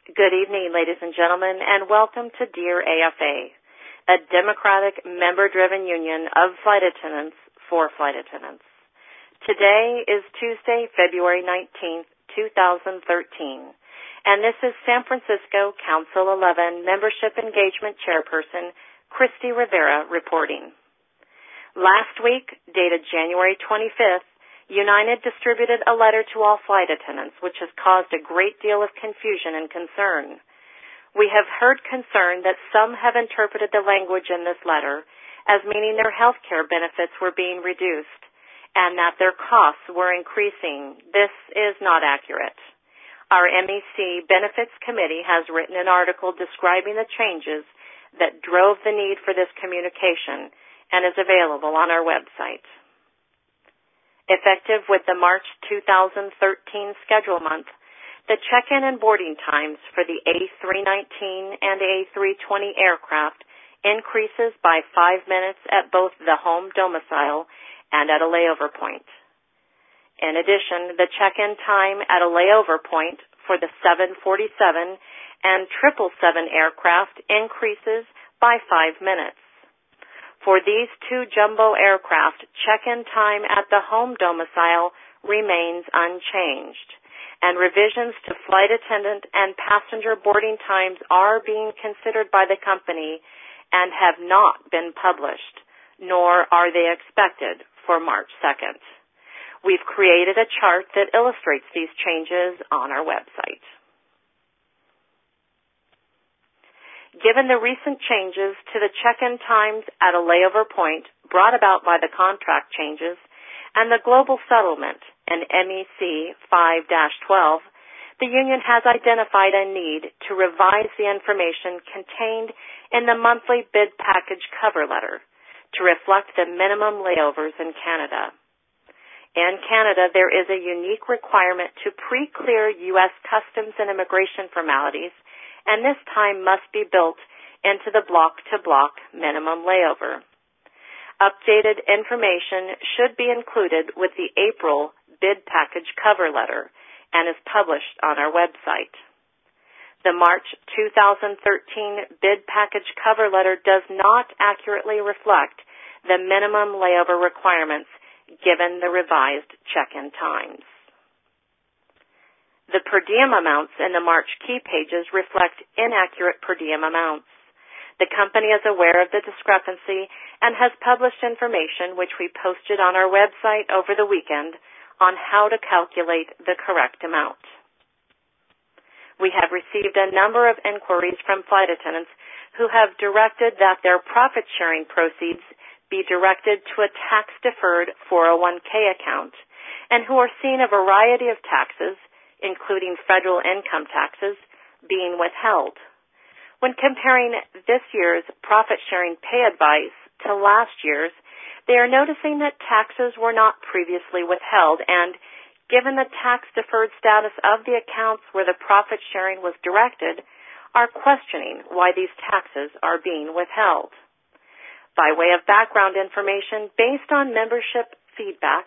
Good evening, ladies and gentlemen, and welcome to Dear AFA, a democratic, member-driven union of flight attendants for flight attendants. Today is Tuesday, February 19th, 2013, and this is San Francisco Council 11 Membership Engagement Chairperson Christy Rivera reporting. Last week, dated January 25th, United distributed a letter to all flight attendants, which has caused a great deal of confusion and concern. We have heard concern that some have interpreted the language in this letter as meaning their health care benefits were being reduced and that their costs were increasing. This is not accurate. Our MEC Benefits Committee has written an article describing the changes that drove the need for this communication and is available on our website. Effective with the March 2013 schedule month, the check-in and boarding times for the A319 and A320 aircraft increases by 5 minutes at both the home domicile and at a layover point. In addition, the check-in time at a layover point for the 747 and 777 aircraft increases by 5 minutes. For these two jumbo aircraft, check-in time at the home domicile remains unchanged, and revisions to flight attendant and passenger boarding times are being considered by the company and have not been published, nor are they expected for March 2nd. We've created a chart that illustrates these changes on our website. Given the recent changes to the check-in times at a layover point brought about by the contract changes and the global settlement in MEC 5-12, the union has identified a need to revise the information contained in the monthly bid package cover letter to reflect the minimum layovers in Canada. In Canada, there is a unique requirement to pre-clear U.S. customs and immigration formalities, and this time must be built into the block-to-block minimum layover. Updated information should be included with the April bid package cover letter and is published on our website. The March 2013 bid package cover letter does not accurately reflect the minimum layover requirements given the revised check-in times. The per diem amounts in the March key pages reflect inaccurate per diem amounts. The company is aware of the discrepancy and has published information which we posted on our website over the weekend on how to calculate the correct amount. We have received a number of inquiries from flight attendants who have directed that their profit-sharing proceeds be directed to a tax-deferred 401k account and who are seeing a variety of taxes, including federal income taxes, being withheld. When comparing this year's profit-sharing pay advice to last year's, they are noticing that taxes were not previously withheld, and given the tax-deferred status of the accounts where the profit-sharing was directed, are questioning why these taxes are being withheld. By way of background information, based on membership feedback,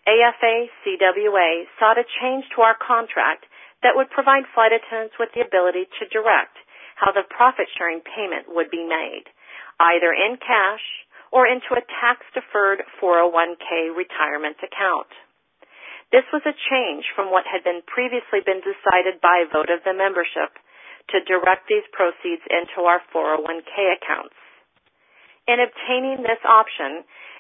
AFA-CWA sought a change to our contract that would provide flight attendants with the ability to direct how the profit-sharing payment would be made, either in cash or into a tax-deferred 401k retirement account. This was a change from what had been previously been decided by a vote of the membership to direct these proceeds into our 401k accounts. In obtaining this option,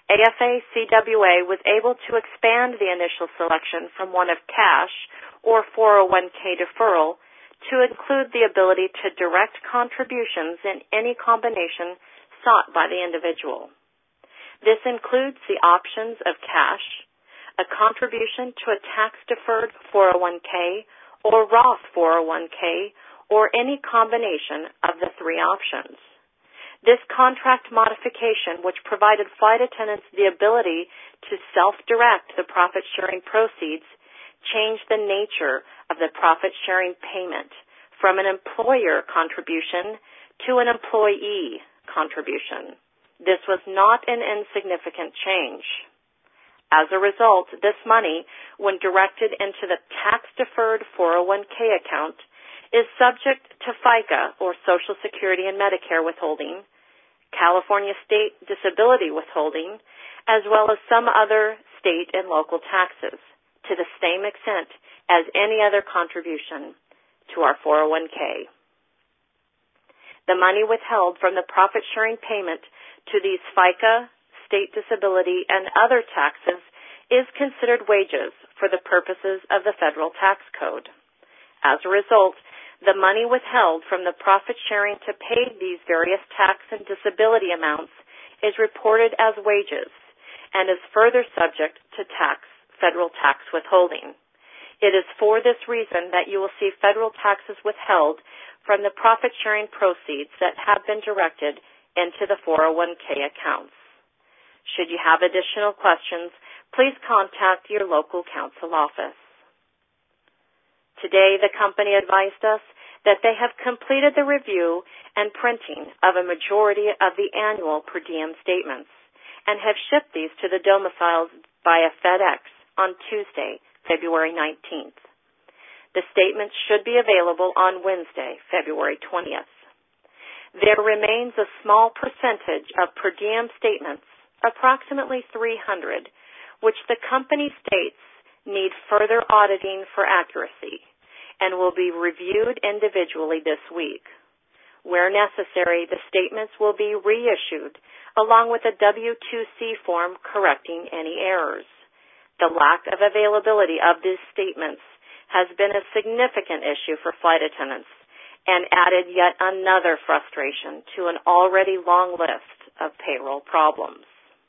AFA-CWA was able to expand the initial selection from one of cash or 401k deferral to include the ability to direct contributions in any combination sought by the individual. This includes the options of cash, a contribution to a tax-deferred 401k or Roth 401k, or any combination of the three options. This contract modification, which provided flight attendants the ability to self-direct the profit-sharing proceeds, changed the nature of the profit-sharing payment from an employer contribution to an employee contribution. This was not an insignificant change. As a result, this money, when directed into the tax-deferred 401k account, is subject to FICA, or Social Security and Medicare withholding, California state disability withholding, as well as some other state and local taxes to the same extent as any other contribution to our 401k. The money withheld from the profit-sharing payment to these FICA, state disability, and other taxes is considered wages for the purposes of the federal tax code. As a result, the money withheld from the profit sharing to pay these various tax and disability amounts is reported as wages and is further subject to federal tax withholding. It is for this reason that you will see federal taxes withheld from the profit sharing proceeds that have been directed into the 401k accounts. Should you have additional questions, please contact your local counsel office. Today, the company advised us that they have completed the review and printing of a majority of the annual per diem statements and have shipped these to the domiciles via FedEx on Tuesday, February 19th. The statements should be available on Wednesday, February 20th. There remains a small percentage of per diem statements, approximately 300, which the company states need further auditing for accuracy and will be reviewed individually this week. Where necessary, the statements will be reissued along with a W-2C form correcting any errors. The lack of availability of these statements has been a significant issue for flight attendants and added yet another frustration to an already long list of payroll problems.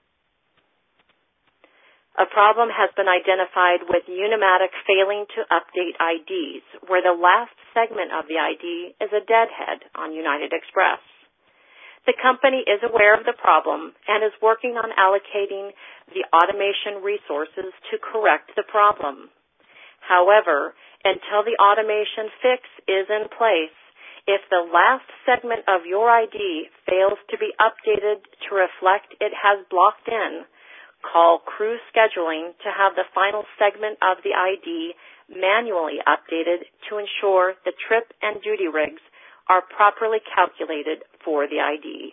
A problem has been identified with Unimatic failing to update IDs, where the last segment of the ID is a deadhead on United Express. The company is aware of the problem and is working on allocating the automation resources to correct the problem. However, until the automation fix is in place, if the last segment of your ID fails to be updated to reflect it has blocked in, call crew scheduling to have the final segment of the ID manually updated to ensure the trip and duty rigs are properly calculated for the ID.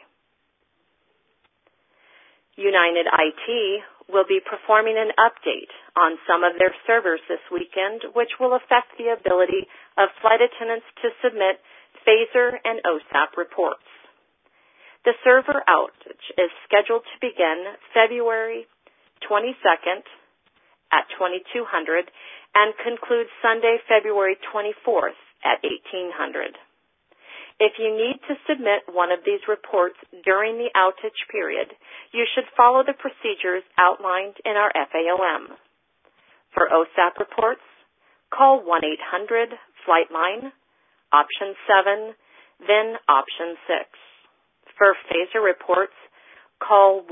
United IT will be performing an update on some of their servers this weekend, which will affect the ability of flight attendants to submit phaser and OSAP reports. The server outage is scheduled to begin February 22nd at 2200 and conclude Sunday, February 24th at 1800. If you need to submit one of these reports during the outage period, you should follow the procedures outlined in our FAOM. For OSAP reports, call 1-800-FLIGHTLINE, option 7, then option 6. For phaser reports, call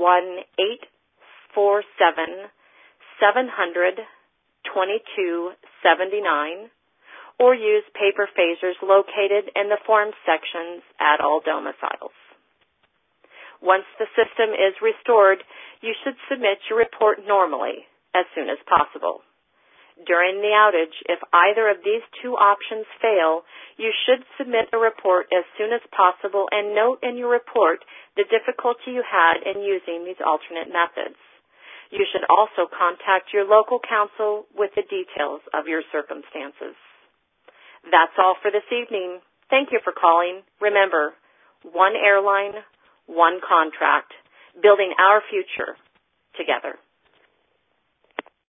1-847-700-2279 or use paper phasers located in the form sections at all domiciles. Once the system is restored, you should submit your report normally as soon as possible. During the outage, if either of these two options fail, you should submit a report as soon as possible and note in your report the difficulty you had in using these alternate methods. You should also contact your local counsel with the details of your circumstances. That's all for this evening. Thank you for calling. Remember, one airline, one contract, building our future together.